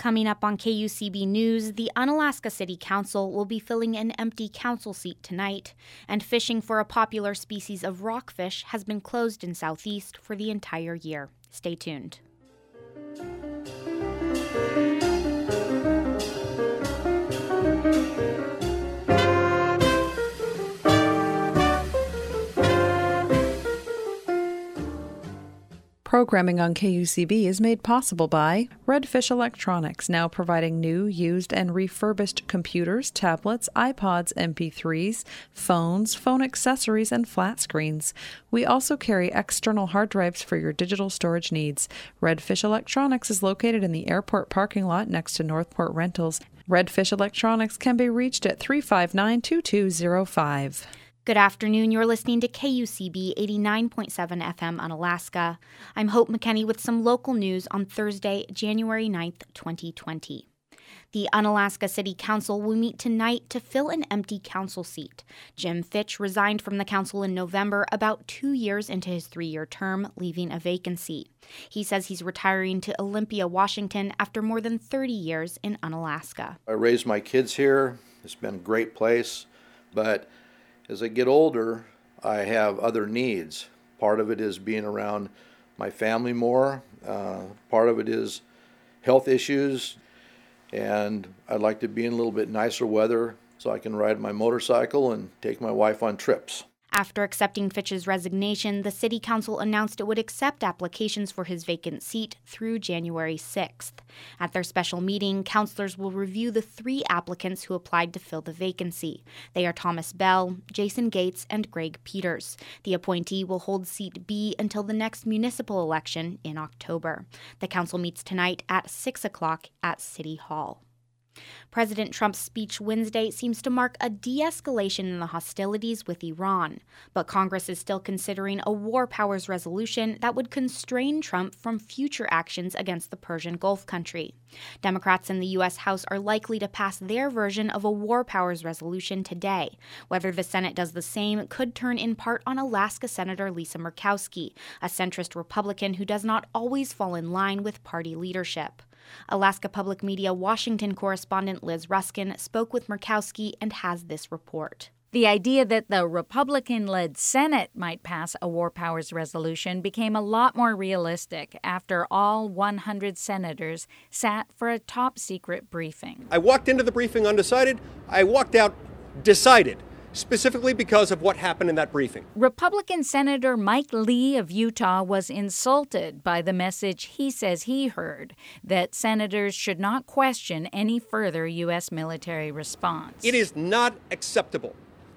Coming up on KUCB News, the Unalaska City Council will be filling an empty council seat tonight, and fishing for a popular species of rockfish has been closed in Southeast for the entire year. Stay tuned. Programming on KUCB is made possible by Redfish Electronics, now providing new, used, and refurbished computers, tablets, iPods, MP3s, phones, phone accessories, and flat screens. We also carry external hard drives for your digital storage needs. Redfish Electronics is located in the airport parking lot next to Northport Rentals. Redfish Electronics can be reached at 359-2205. Good afternoon. You're listening to KUCB 89.7 FM Unalaska. I'm Hope McKenney with some local news on Thursday, January 9th, 2020. The Unalaska City Council will meet tonight to fill an empty council seat. Jim Fitch resigned from the council in November, about 2 years into his 3-year term, leaving a vacancy. He says he's retiring to Olympia, Washington, after more than 30 years in Unalaska. I raised my kids here. It's been a great place, but as I get older, I have other needs. Part of it is being around my family more. Part of it is health issues. And I'd like to be in a little bit nicer weather so I can ride my motorcycle and take my wife on trips. After accepting Fitch's resignation, the City Council announced it would accept applications for his vacant seat through January 6th. At their special meeting, councilors will review the 3 applicants who applied to fill the vacancy. They are Thomas Bell, Jason Gates, and Greg Peters. The appointee will hold seat B until the next municipal election in October. The council meets tonight at 6 o'clock at City Hall. President Trump's speech Wednesday seems to mark a de-escalation in the hostilities with Iran, but Congress is still considering a war powers resolution that would constrain Trump from future actions against the Persian Gulf country. Democrats in the U.S. House are likely to pass their version of a war powers resolution today. Whether the Senate does the same could turn in part on Alaska Senator Lisa Murkowski, a centrist Republican who does not always fall in line with party leadership. Alaska Public Media Washington correspondent Liz Ruskin spoke with Murkowski and has this report. The idea that the Republican-led Senate might pass a war powers resolution became a lot more realistic after all 100 senators sat for a top-secret briefing. I walked into the briefing undecided. I walked out decided, specifically because of what happened in that briefing. Republican Senator Mike Lee of Utah was insulted by the message he says he heard, that senators should not question any further U.S. military response. It is not acceptable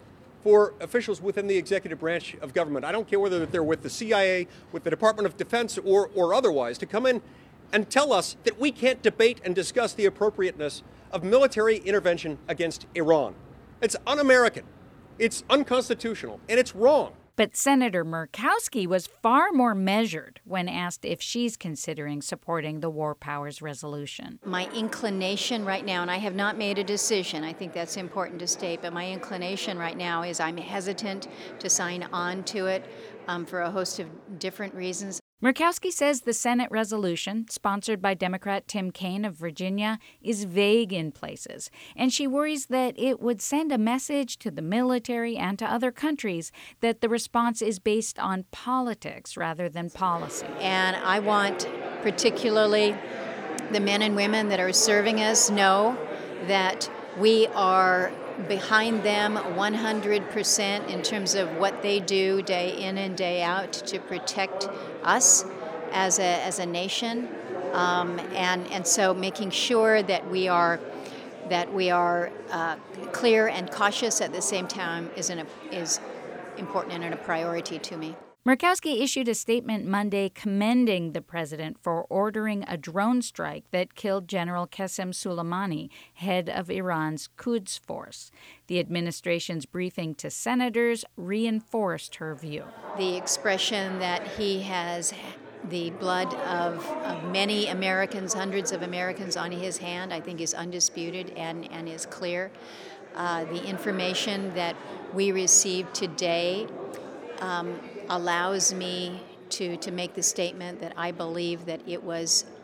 for officials within the executive branch of government, I don't care whether they're with the CIA, with the Department of Defense, or otherwise, to come in and tell us that we can't debate and discuss the appropriateness of military intervention against Iran. It's un-American. It's unconstitutional, and it's wrong. But Senator Murkowski was far more measured when asked if she's considering supporting the war powers resolution. My inclination right now, and I have not made a decision, I think that's important to state, but my inclination right now is I'm hesitant to sign on to it for a host of different reasons. Murkowski says the Senate resolution, sponsored by Democrat Tim Kaine of Virginia, is vague in places, and she worries that it would send a message to the military and to other countries that the response is based on politics rather than policy. And I want particularly the men and women that are serving us know that we are behind them 100% in terms of what they do day in and day out to protect us as a nation, and so making sure that we are clear and cautious at the same time is important and a priority to me. Murkowski issued a statement Monday commending the president for ordering a drone strike that killed General Qasem Soleimani, head of Iran's Quds Force. The administration's briefing to senators reinforced her view. The expression that he has the blood of many Americans, hundreds of Americans on his hand, I think is undisputed and is clear. The information that we received today allows me to make the statement that I believe that it was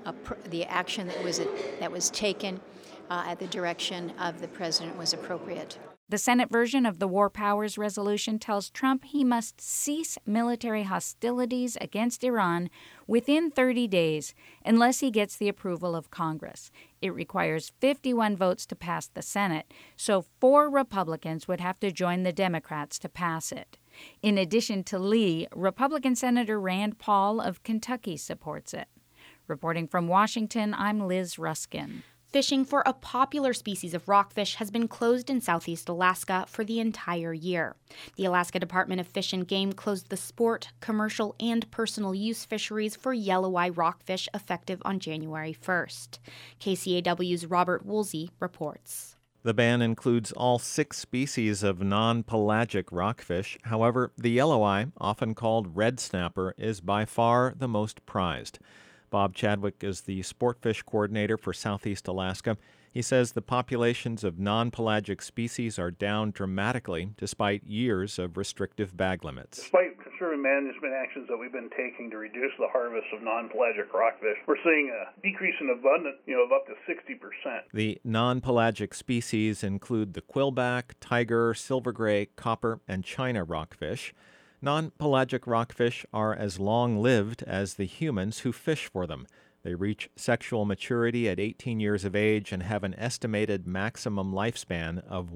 the action that was taken at the direction of the president was appropriate. The Senate version of the War Powers Resolution tells Trump he must cease military hostilities against Iran within 30 days unless he gets the approval of Congress. It requires 51 votes to pass the Senate, so 4 Republicans would have to join the Democrats to pass it. In addition to Lee, Republican Senator Rand Paul of Kentucky supports it. Reporting from Washington, I'm Liz Ruskin. Fishing for a popular species of rockfish has been closed in southeast Alaska for the entire year. The Alaska Department of Fish and Game closed the sport, commercial, and personal use fisheries for yellow eye rockfish effective on January 1st. KCAW's Robert Woolsey reports. The ban includes all 6 species of non-pelagic rockfish. However, the yellow eye, often called red snapper, is by far the most prized. Bob Chadwick is the sportfish coordinator for Southeast Alaska. He says the populations of non-pelagic species are down dramatically despite years of restrictive bag limits. Despite conservative management actions that we've been taking to reduce the harvest of non-pelagic rockfish, we're seeing a decrease in abundance of up to 60%. The non-pelagic species include the quillback, tiger, silver gray, copper, and china rockfish. Non-pelagic rockfish are as long-lived as the humans who fish for them. They reach sexual maturity at 18 years of age and have an estimated maximum lifespan of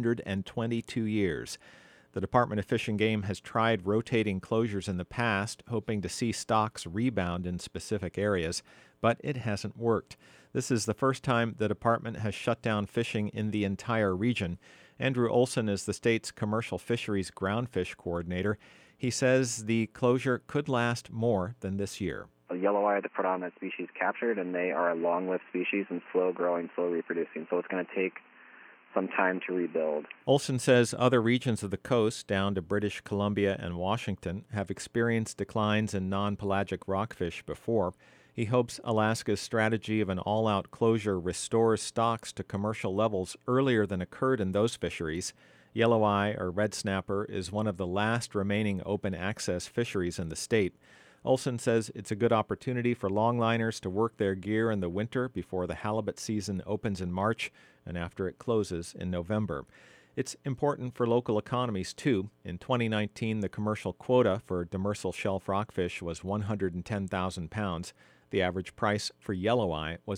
122 years. The Department of Fish and Game has tried rotating closures in the past, hoping to see stocks rebound in specific areas, but it hasn't worked. This is the first time the department has shut down fishing in the entire region. Andrew Olson is the state's commercial fisheries groundfish coordinator. He says the closure could last more than this year. The yellow eye are the predominant species captured, and they are a long-lived species and slow-growing, slow-reproducing. So it's going to take some time to rebuild. Olson says other regions of the coast, down to British Columbia and Washington, have experienced declines in non-pelagic rockfish before. He hopes Alaska's strategy of an all-out closure restores stocks to commercial levels earlier than occurred in those fisheries. Yellow eye, or red snapper, is one of the last remaining open-access fisheries in the state. Olson says it's a good opportunity for longliners to work their gear in the winter before the halibut season opens in March and after it closes in November. It's important for local economies, too. In 2019, the commercial quota for demersal shelf rockfish was 110,000 pounds. The average price for yellow eye was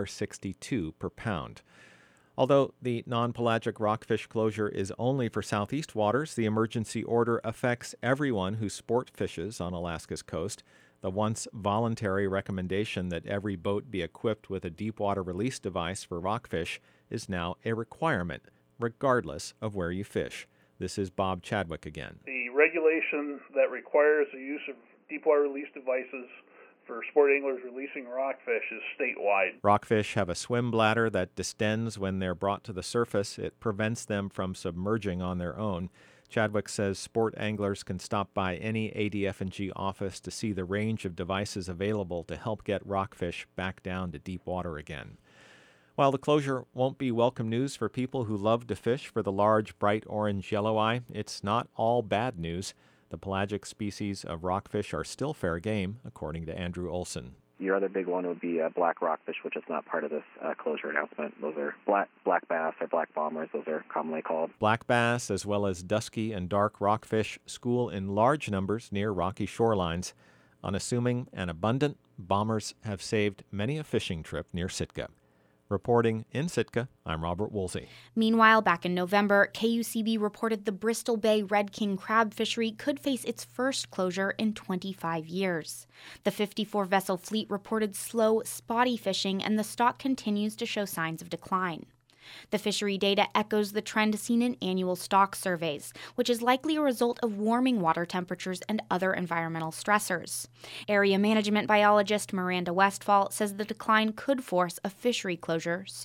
$1.62 per pound. Although the non-pelagic rockfish closure is only for southeast waters, the emergency order affects everyone who sport fishes on Alaska's coast. The once voluntary recommendation that every boat be equipped with a deep-water release device for rockfish is now a requirement, regardless of where you fish. This is Bob Chadwick again. The regulation that requires the use of deep-water release devices for sport anglers releasing rockfish is statewide. Rockfish have a swim bladder that distends when they're brought to the surface. It prevents them from submerging on their own. Chadwick says sport anglers can stop by any ADF&G office to see the range of devices available to help get rockfish back down to deep water again. While the closure won't be welcome news for people who love to fish for the large, bright orange yellow eye, it's not all bad news. The pelagic species of rockfish are still fair game, according to Andrew Olson. Your other big one would be black rockfish, which is not part of this closure announcement. Those are black bass or black bombers, those are commonly called. Black bass, as well as dusky and dark rockfish, school in large numbers near rocky shorelines. Unassuming and abundant, bombers have saved many a fishing trip near Sitka. Reporting in Sitka, I'm Robert Woolsey. Meanwhile, back in November, KUCB reported the Bristol Bay Red King crab fishery could face its first closure in 25 years. The 54-vessel fleet reported slow, spotty fishing, and the stock continues to show signs of decline. The fishery data echoes the trend seen in annual stock surveys, which is likely a result of warming water temperatures and other environmental stressors. Area management biologist Miranda Westfall says the decline could force a fishery closure soon.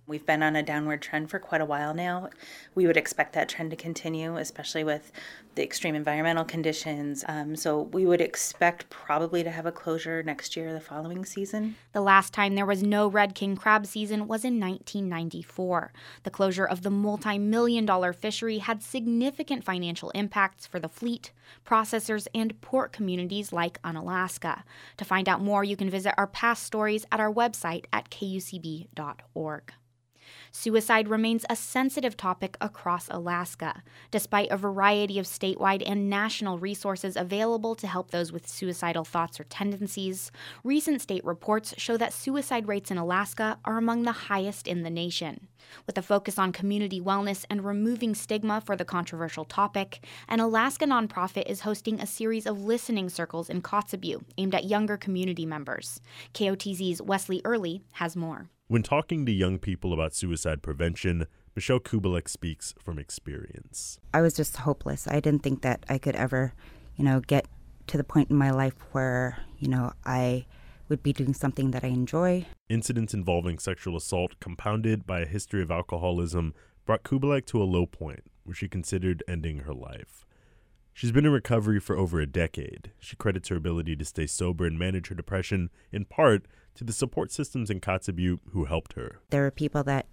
We've been on a downward trend for quite a while now. We would expect that trend to continue, especially with the extreme environmental conditions. So we would expect probably to have a closure next year or the following season. The last time there was no red king crab season was in 1994. The closure of the multi-million-dollar fishery had significant financial impacts for the fleet, processors, and port communities like Unalaska. To find out more, you can visit our past stories at our website at kucb.org. Suicide remains a sensitive topic across Alaska. Despite a variety of statewide and national resources available to help those with suicidal thoughts or tendencies, recent state reports show that suicide rates in Alaska are among the highest in the nation. With a focus on community wellness and removing stigma for the controversial topic, an Alaska nonprofit is hosting a series of listening circles in Kotzebue aimed at younger community members. KOTZ's Wesley Early has more. When talking to young people about suicide prevention, Michelle Kubalek speaks from experience. I was just hopeless. I didn't think that I could ever, get to the point in my life where, I would be doing something that I enjoy. Incidents involving sexual assault compounded by a history of alcoholism brought Kubalek to a low point where she considered ending her life. She's been in recovery for over a decade. She credits her ability to stay sober and manage her depression in part to the support systems in Kotzebue who helped her. There were people that,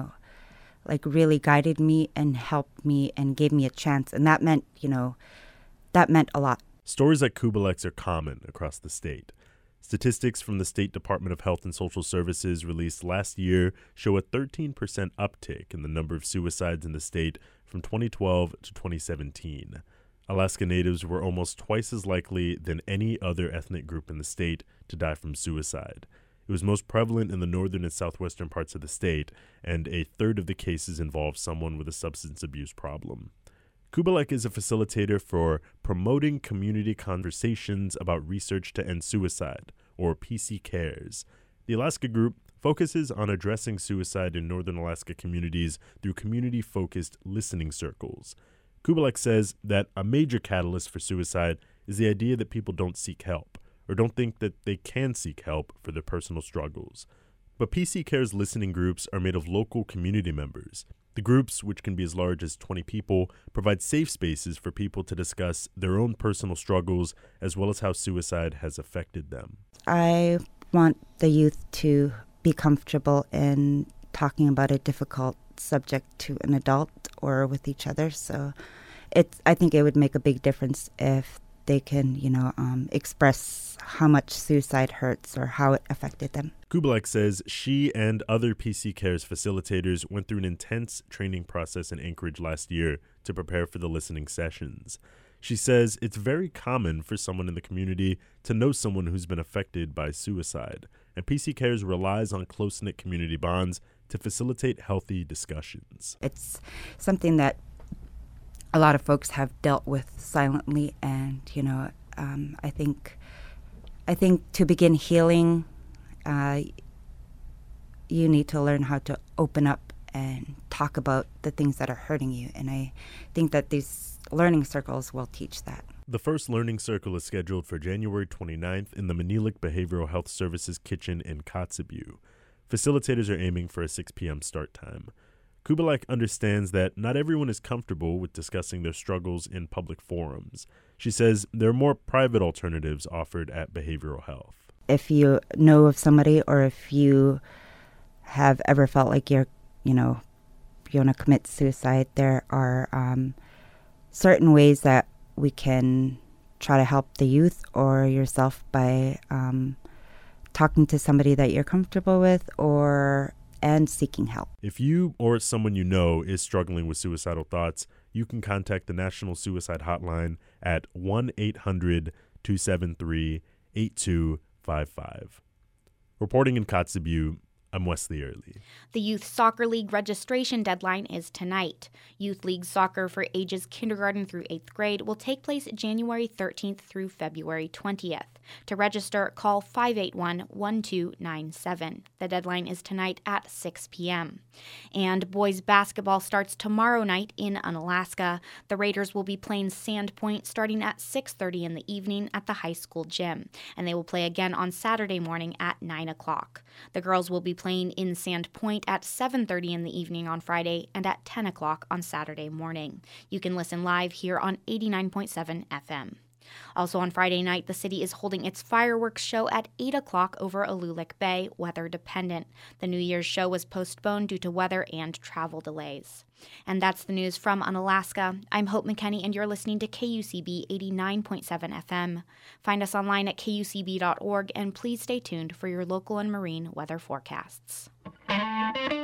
really guided me and helped me and gave me a chance. And that meant, that meant a lot. Stories like Kubalek's are common across the state. Statistics from the State Department of Health and Social Services released last year show a 13% uptick in the number of suicides in the state from 2012 to 2017. Alaska Natives were almost twice as likely than any other ethnic group in the state to die from suicide. It was most prevalent in the northern and southwestern parts of the state, and a third of the cases involved someone with a substance abuse problem. Kubalek is a facilitator for Promoting Community Conversations about Research to End Suicide, or PC Cares. The Alaska group focuses on addressing suicide in northern Alaska communities through community-focused listening circles. Kubalek says that a major catalyst for suicide is the idea that people don't seek help, or don't think that they can seek help for their personal struggles. But PC Cares listening groups are made of local community members. The groups, which can be as large as 20 people, provide safe spaces for people to discuss their own personal struggles as well as how suicide has affected them. I want the youth to be comfortable in talking about a difficult subject to an adult or with each other. So I think it would make a big difference if they can, express how much suicide hurts or how it affected them. Kubalek says she and other PC Cares facilitators went through an intense training process in Anchorage last year to prepare for the listening sessions. She says it's very common for someone in the community to know someone who's been affected by suicide, and PC Cares relies on close-knit community bonds to facilitate healthy discussions. It's something that a lot of folks have dealt with silently, and I think to begin healing, you need to learn how to open up and talk about the things that are hurting you, and I think that these learning circles will teach that. The first learning circle is scheduled for January 29th in the Manilik Behavioral Health Services Kitchen in Kotzebue. Facilitators are aiming for a 6 p.m. start time. Kubalek understands that not everyone is comfortable with discussing their struggles in public forums. She says there are more private alternatives offered at behavioral health. If you know of somebody, or if you have ever felt like you're going to commit suicide, there are certain ways that we can try to help the youth or yourself by talking to somebody that you're comfortable with and seeking help. If you or someone you know is struggling with suicidal thoughts, you can contact the National Suicide Hotline at 1-800-273-8255. Reporting in Kotzebue, I'm Wesley Early. The Youth Soccer League registration deadline is tonight. Youth League soccer for ages kindergarten through 8th grade will take place January 13th through February 20th. To register, call 581-1297. The deadline is tonight at 6 p.m. And boys basketball starts tomorrow night in Unalaska. The Raiders will be playing Sandpoint starting at 6:30 in the evening at the high school gym. And they will play again on Saturday morning at 9 o'clock. The girls will be playing in Sand Point at 7:30 in the evening on Friday and at 10 o'clock on Saturday morning. You can listen live here on 89.7 FM. Also on Friday night, the city is holding its fireworks show at 8 o'clock over Allulic Bay, weather dependent. The New Year's show was postponed due to weather and travel delays. And that's the news from Unalaska. I'm Hope McKenney, and you're listening to KUCB 89.7 FM. Find us online at kucb.org, and please stay tuned for your local and marine weather forecasts.